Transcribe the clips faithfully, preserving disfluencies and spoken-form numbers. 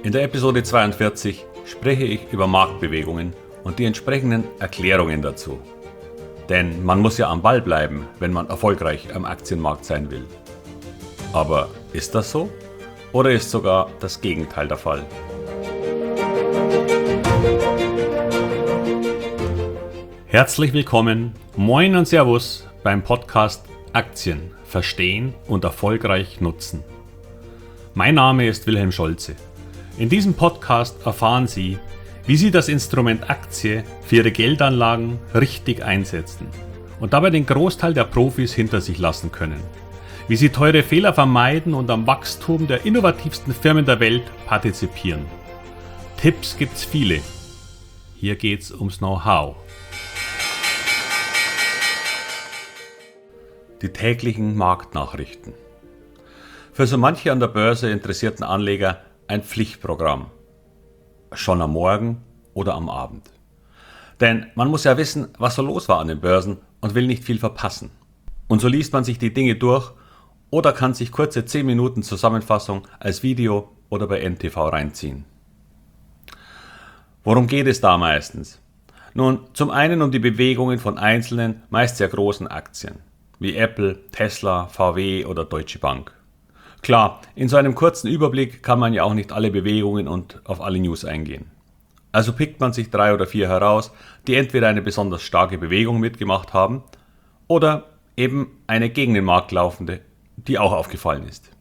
In der Episode zweiundvierzig spreche ich über Marktbewegungen und die entsprechenden Erklärungen dazu. Denn man muss ja am Ball bleiben, wenn man erfolgreich am Aktienmarkt sein will. Aber ist das so? Oder ist sogar das Gegenteil der Fall? Herzlich willkommen, moin und Servus beim Podcast Aktien verstehen und erfolgreich nutzen. Mein Name ist Wilhelm Scholze. In diesem Podcast erfahren Sie, wie Sie das Instrument Aktie für Ihre Geldanlagen richtig einsetzen und dabei den Großteil der Profis hinter sich lassen können. Wie Sie teure Fehler vermeiden und am Wachstum der innovativsten Firmen der Welt partizipieren. Tipps gibt's viele. Hier geht's ums Know-how. Die täglichen Marktnachrichten. Für so manche an der Börse interessierten Anleger ein Pflichtprogramm. Schon am Morgen oder am Abend. Denn man muss ja wissen, was so los war an den Börsen und will nicht viel verpassen. Und so liest man sich die Dinge durch oder kann sich kurze zehn Minuten Zusammenfassung als Video oder bei N T V reinziehen. Worum geht es da meistens? Nun, zum einen um die Bewegungen von einzelnen, meist sehr großen Aktien, wie Apple, Tesla, V W oder Deutsche Bank. Klar, in so einem kurzen Überblick kann man ja auch nicht alle Bewegungen und auf alle News eingehen. Also pickt man sich drei oder vier heraus, die entweder eine besonders starke Bewegung mitgemacht haben oder eben eine gegen den Markt laufende, die auch aufgefallen ist.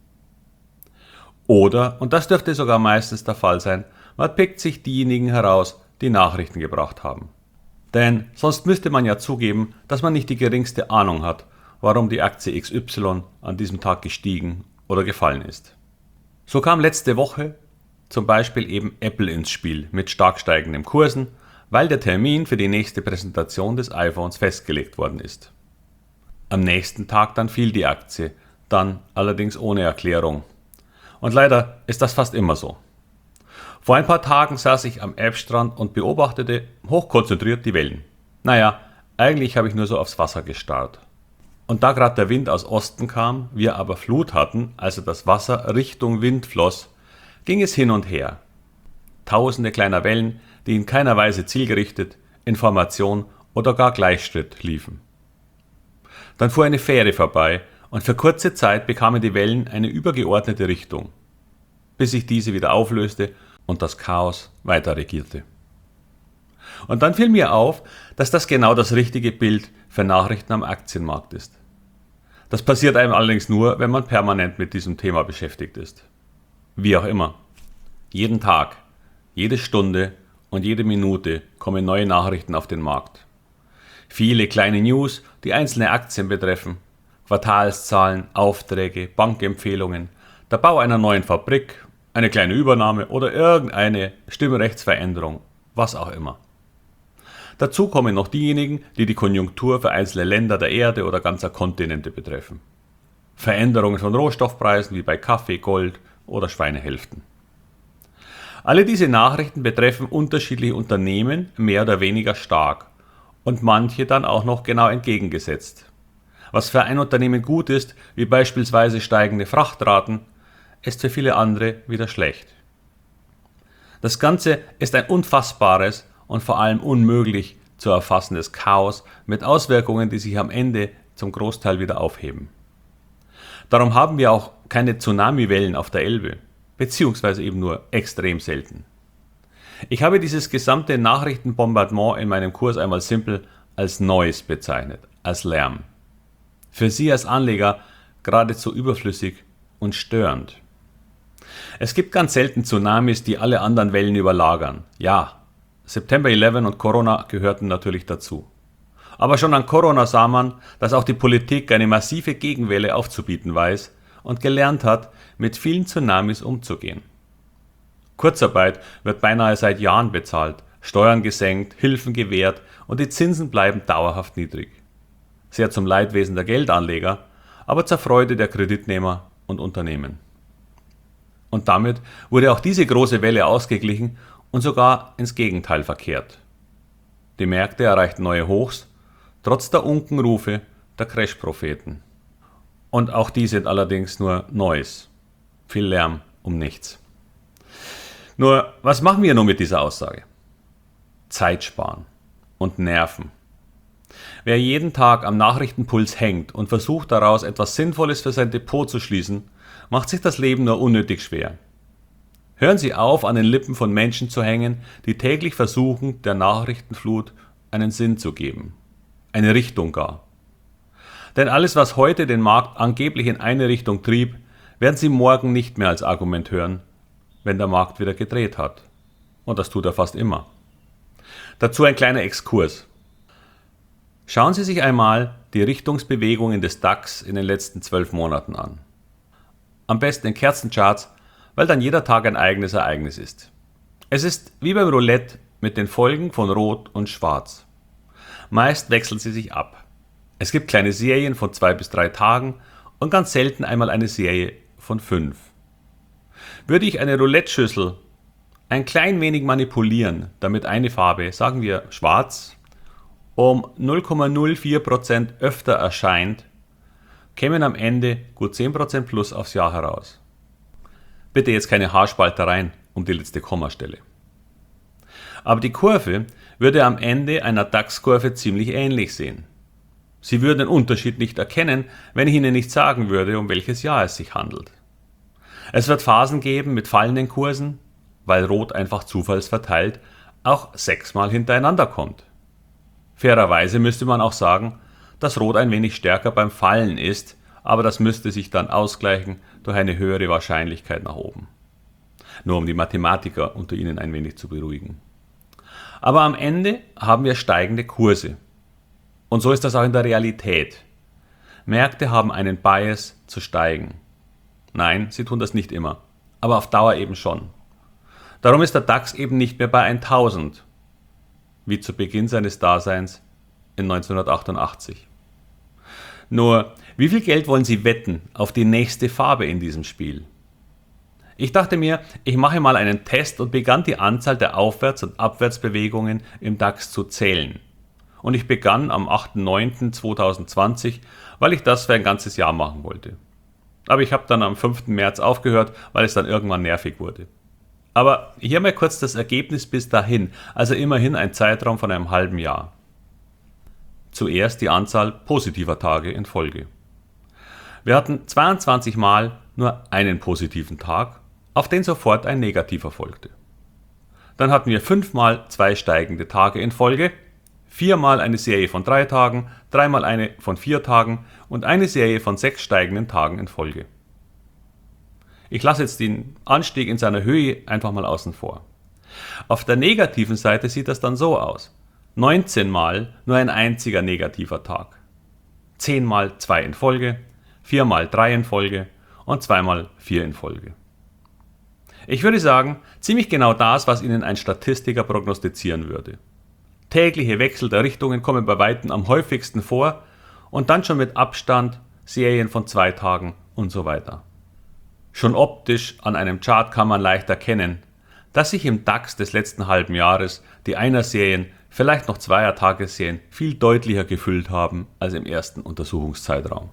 Oder, und das dürfte sogar meistens der Fall sein, man pickt sich diejenigen heraus, die Nachrichten gebracht haben. Denn sonst müsste man ja zugeben, dass man nicht die geringste Ahnung hat, warum die Aktie X Y an diesem Tag gestiegen oder gefallen ist. So kam letzte Woche zum Beispiel eben Apple ins Spiel mit stark steigenden Kursen, weil der Termin für die nächste Präsentation des iPhones festgelegt worden ist. Am nächsten Tag dann fiel die Aktie, dann allerdings ohne Erklärung. Und leider ist das fast immer so. Vor ein paar Tagen saß ich am Elbstrand und beobachtete hochkonzentriert die Wellen. Naja, eigentlich habe ich nur so aufs Wasser gestarrt. Und da gerade der Wind aus Osten kam, wir aber Flut hatten, also das Wasser Richtung Wind floss, ging es hin und her. Tausende kleiner Wellen, die in keiner Weise zielgerichtet, in Formation oder gar Gleichschritt liefen. Dann fuhr eine Fähre vorbei und für kurze Zeit bekamen die Wellen eine übergeordnete Richtung, bis sich diese wieder auflöste und das Chaos weiter regierte. Und dann fiel mir auf, dass das genau das richtige Bild für Nachrichten am Aktienmarkt ist. Das passiert einem allerdings nur, wenn man permanent mit diesem Thema beschäftigt ist. Wie auch immer. Jeden Tag, jede Stunde und jede Minute kommen neue Nachrichten auf den Markt. Viele kleine News, die einzelne Aktien betreffen, Quartalszahlen, Aufträge, Bankempfehlungen, der Bau einer neuen Fabrik, eine kleine Übernahme oder irgendeine Stimmrechtsveränderung, was auch immer. Dazu kommen noch diejenigen, die die Konjunktur für einzelne Länder der Erde oder ganzer Kontinente betreffen. Veränderungen von Rohstoffpreisen wie bei Kaffee, Gold oder Schweinehälften. Alle diese Nachrichten betreffen unterschiedliche Unternehmen mehr oder weniger stark und manche dann auch noch genau entgegengesetzt. Was für ein Unternehmen gut ist, wie beispielsweise steigende Frachtraten, ist für viele andere wieder schlecht. Das Ganze ist ein unfassbares und vor allem unmöglich zu erfassendes Chaos mit Auswirkungen, die sich am Ende zum Großteil wieder aufheben. Darum haben wir auch keine Tsunamiwellen auf der Elbe, beziehungsweise eben nur extrem selten. Ich habe dieses gesamte Nachrichtenbombardement in meinem Kurs einmal simpel als Noise bezeichnet, als Lärm. Für Sie als Anleger geradezu überflüssig und störend. Es gibt ganz selten Tsunamis, die alle anderen Wellen überlagern. Ja, September elf und Corona gehörten natürlich dazu. Aber schon an Corona sah man, dass auch die Politik eine massive Gegenwelle aufzubieten weiß und gelernt hat, mit vielen Tsunamis umzugehen. Kurzarbeit wird beinahe seit Jahren bezahlt, Steuern gesenkt, Hilfen gewährt und die Zinsen bleiben dauerhaft niedrig. Sehr zum Leidwesen der Geldanleger, aber zur Freude der Kreditnehmer und Unternehmen. Und damit wurde auch diese große Welle ausgeglichen und sogar ins Gegenteil verkehrt. Die Märkte erreichten neue Hochs, trotz der Unkenrufe der Crash-Propheten. Und auch die sind allerdings nur Noise. Viel Lärm um nichts. Nur, was machen wir nun mit dieser Aussage? Zeit sparen und Nerven. Wer jeden Tag am Nachrichtenpuls hängt und versucht daraus etwas Sinnvolles für sein Depot zu schließen, macht sich das Leben nur unnötig schwer. Hören Sie auf, an den Lippen von Menschen zu hängen, die täglich versuchen, der Nachrichtenflut einen Sinn zu geben. Eine Richtung gar. Denn alles, was heute den Markt angeblich in eine Richtung trieb, werden Sie morgen nicht mehr als Argument hören, wenn der Markt wieder gedreht hat. Und das tut er fast immer. Dazu ein kleiner Exkurs. Schauen Sie sich einmal die Richtungsbewegungen des DAX in den letzten zwölf Monaten an. Am besten in Kerzencharts, weil dann jeder Tag ein eigenes Ereignis ist. Es ist wie beim Roulette mit den Folgen von Rot und Schwarz. Meist wechseln sie sich ab. Es gibt kleine Serien von zwei bis drei Tagen und ganz selten einmal eine Serie von fünf. Würde ich eine Roulette-Schüssel ein klein wenig manipulieren, damit eine Farbe, sagen wir schwarz, um null Komma null vier Prozent öfter erscheint, kämen am Ende gut zehn Prozent plus aufs Jahr heraus. Bitte jetzt keine Haarspaltereien um die letzte Kommastelle. Aber die Kurve würde am Ende einer DAX-Kurve ziemlich ähnlich sehen. Sie würden den Unterschied nicht erkennen, wenn ich Ihnen nicht sagen würde, um welches Jahr es sich handelt. Es wird Phasen geben mit fallenden Kursen, weil Rot einfach zufallsverteilt auch sechsmal hintereinander kommt. Fairerweise müsste man auch sagen, dass Rot ein wenig stärker beim Fallen ist, aber das müsste sich dann ausgleichen durch eine höhere Wahrscheinlichkeit nach oben. Nur um die Mathematiker unter Ihnen ein wenig zu beruhigen. Aber am Ende haben wir steigende Kurse. Und so ist das auch in der Realität. Märkte haben einen Bias zu steigen. Nein, sie tun das nicht immer, aber auf Dauer eben schon. Darum ist der DAX eben nicht mehr bei tausend, wie zu Beginn seines Daseins in neunzehnhundertachtundachtzig. Nur, wie viel Geld wollen Sie wetten auf die nächste Farbe in diesem Spiel? Ich dachte mir, ich mache mal einen Test und begann die Anzahl der Aufwärts- und Abwärtsbewegungen im DAX zu zählen. Und ich begann am achter neunter zweitausendzwanzig, weil ich das für ein ganzes Jahr machen wollte. Aber ich habe dann am fünften März aufgehört, weil es dann irgendwann nervig wurde. Aber hier mal kurz das Ergebnis bis dahin, also immerhin ein Zeitraum von einem halben Jahr. Zuerst die Anzahl positiver Tage in Folge. Wir hatten zweiundzwanzig Mal nur einen positiven Tag, auf den sofort ein negativer folgte. Dann hatten wir fünfmal zwei steigende Tage in Folge, viermal eine Serie von drei Tagen, dreimal eine von vier Tagen und eine Serie von sechs steigenden Tagen in Folge. Ich lasse jetzt den Anstieg in seiner Höhe einfach mal außen vor. Auf der negativen Seite sieht das dann so aus. neunzehn Mal nur ein einziger negativer Tag. zehn Mal zwei in Folge, vier Mal drei in Folge und zwei Mal vier in Folge. Ich würde sagen, ziemlich genau das, was Ihnen ein Statistiker prognostizieren würde. Tägliche Wechsel der Richtungen kommen bei Weitem am häufigsten vor und dann schon mit Abstand Serien von zwei Tagen und so weiter. Schon optisch an einem Chart kann man leicht erkennen, dass sich im DAX des letzten halben Jahres die Einer-Serien, vielleicht noch Zweier-Tagesserien viel deutlicher gefüllt haben als im ersten Untersuchungszeitraum.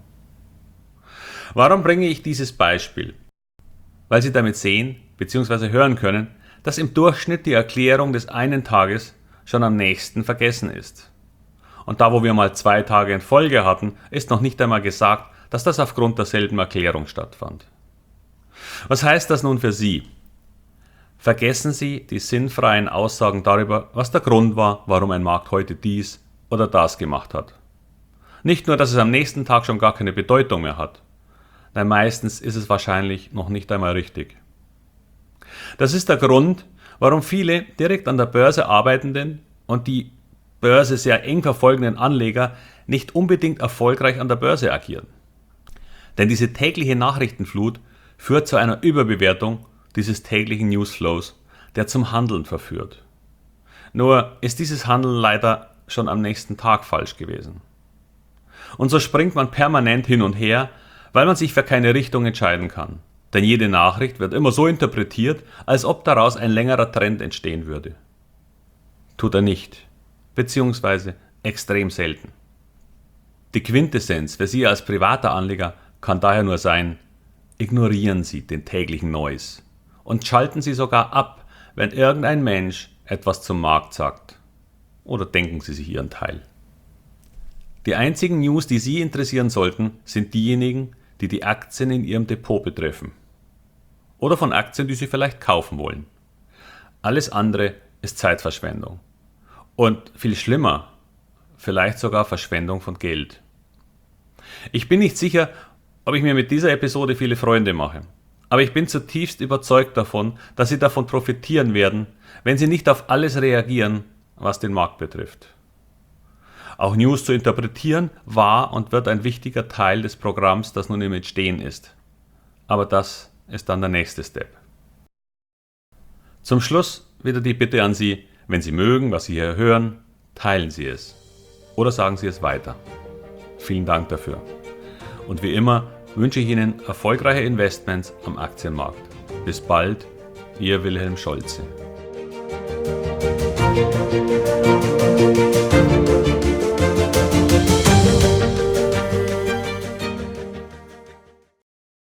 Warum bringe ich dieses Beispiel? Weil Sie damit sehen bzw. hören können, dass im Durchschnitt die Erklärung des einen Tages schon am nächsten vergessen ist. Und da, wo wir mal zwei Tage in Folge hatten, ist noch nicht einmal gesagt, dass das aufgrund derselben Erklärung stattfand. Was heißt das nun für Sie? Vergessen Sie die sinnfreien Aussagen darüber, was der Grund war, warum ein Markt heute dies oder das gemacht hat. Nicht nur, dass es am nächsten Tag schon gar keine Bedeutung mehr hat. Nein, meistens ist es wahrscheinlich noch nicht einmal richtig. Das ist der Grund, warum viele direkt an der Börse arbeitenden und die Börse sehr eng verfolgenden Anleger nicht unbedingt erfolgreich an der Börse agieren. Denn diese tägliche Nachrichtenflut führt zu einer Überbewertung dieses täglichen Newsflows, der zum Handeln verführt. Nur ist dieses Handeln leider schon am nächsten Tag falsch gewesen. Und so springt man permanent hin und her, weil man sich für keine Richtung entscheiden kann. Denn jede Nachricht wird immer so interpretiert, als ob daraus ein längerer Trend entstehen würde. Tut er nicht, beziehungsweise extrem selten. Die Quintessenz für Sie als privater Anleger kann daher nur sein: Ignorieren Sie den täglichen Noise und schalten Sie sogar ab, wenn irgendein Mensch etwas zum Markt sagt. Oder denken Sie sich Ihren Teil. Die einzigen News, die Sie interessieren sollten, sind diejenigen, die die Aktien in Ihrem Depot betreffen. Oder von Aktien, die Sie vielleicht kaufen wollen. Alles andere ist Zeitverschwendung. Und viel schlimmer, vielleicht sogar Verschwendung von Geld. Ich bin nicht sicher, ob ich mir mit dieser Episode viele Freunde mache. Aber ich bin zutiefst überzeugt davon, dass Sie davon profitieren werden, wenn Sie nicht auf alles reagieren, was den Markt betrifft. Auch News zu interpretieren war und wird ein wichtiger Teil des Programms, das nun im Entstehen ist. Aber das ist dann der nächste Step. Zum Schluss wieder die Bitte an Sie, wenn Sie mögen, was Sie hier hören, teilen Sie es. Oder sagen Sie es weiter. Vielen Dank dafür. Und wie immer wünsche ich Ihnen erfolgreiche Investments am Aktienmarkt. Bis bald, Ihr Wilhelm Scholze.